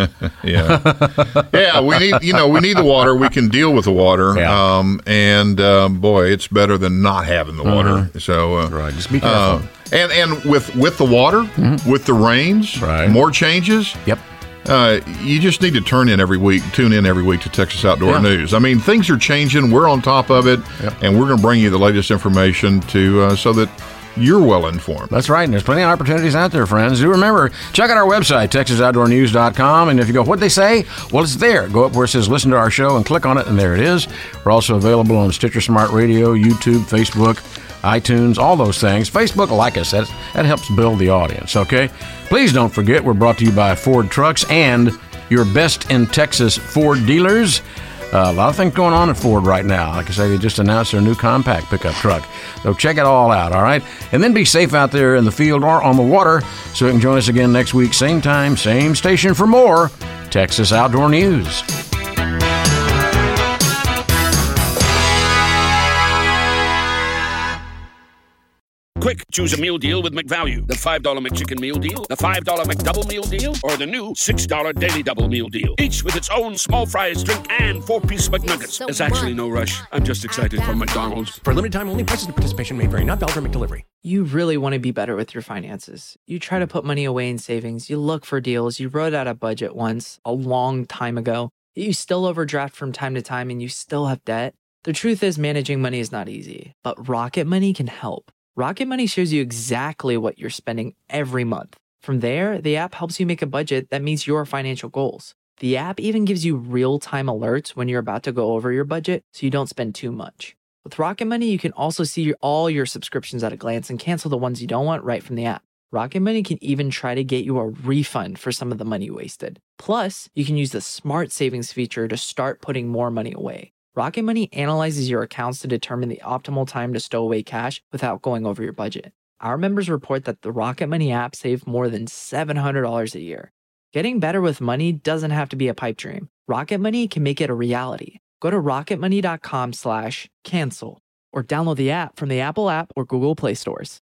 yeah. Yeah, we need, you know, we need the water. We can deal with the water. Yeah. Um, and, um, boy, it's better than not having the water. Mm-hmm. So, uh, right, just be careful. Uh, and and with, with the water, mm-hmm. with the rains, right. more changes. Yep. Uh, you just need to turn in every week, tune in every week to Texas Outdoor yeah. News. I mean, things are changing. We're on top of it, yep. and we're going to bring you the latest information to uh, so that you're well informed. That's right, and there's plenty of opportunities out there, friends. Do remember, check out our website, texas outdoor news dot com, and if you go, what'd they say? Well, it's there. Go up where it says listen to our show and click on it, and there it is. We're also available on Stitcher Smart Radio, YouTube, Facebook, iTunes, all those things. Facebook, like us. That, that helps build the audience, okay? Please don't forget, we're brought to you by Ford Trucks and your best in Texas Ford dealers. Uh, a lot of things going on at Ford right now. Like I say, they just announced their new compact pickup truck. So check it all out, all right? And then be safe out there in the field or on the water so you can join us again next week, same time, same station for more Texas Outdoor News. Quick, choose a meal deal with McValue. The five dollar McChicken meal deal, the five dollar McDouble meal deal, or the new six dollar Daily Double meal deal. Each with its own small fries, drink, and four-piece McNuggets. So There's actually no rush. I'm just excited for McDonald's. For limited time only, prices and participation may vary. Not valid for McDelivery. You really want to be better with your finances. You try to put money away in savings. You look for deals. You wrote out a budget once, a long time ago. You still overdraft from time to time, and you still have debt. The truth is, managing money is not easy, but Rocket Money can help. Rocket Money shows you exactly what you're spending every month. From there, the app helps you make a budget that meets your financial goals. The app even gives you real-time alerts when you're about to go over your budget so you don't spend too much. With Rocket Money, you can also see your, all your subscriptions at a glance and cancel the ones you don't want right from the app. Rocket Money can even try to get you a refund for some of the money wasted. Plus, you can use the Smart Savings feature to start putting more money away. Rocket Money analyzes your accounts to determine the optimal time to stow away cash without going over your budget. Our members report that the Rocket Money app saved more than seven hundred dollars a year. Getting better with money doesn't have to be a pipe dream. Rocket Money can make it a reality. Go to rocket money dot com slash cancel or download the app from the Apple app or Google Play stores.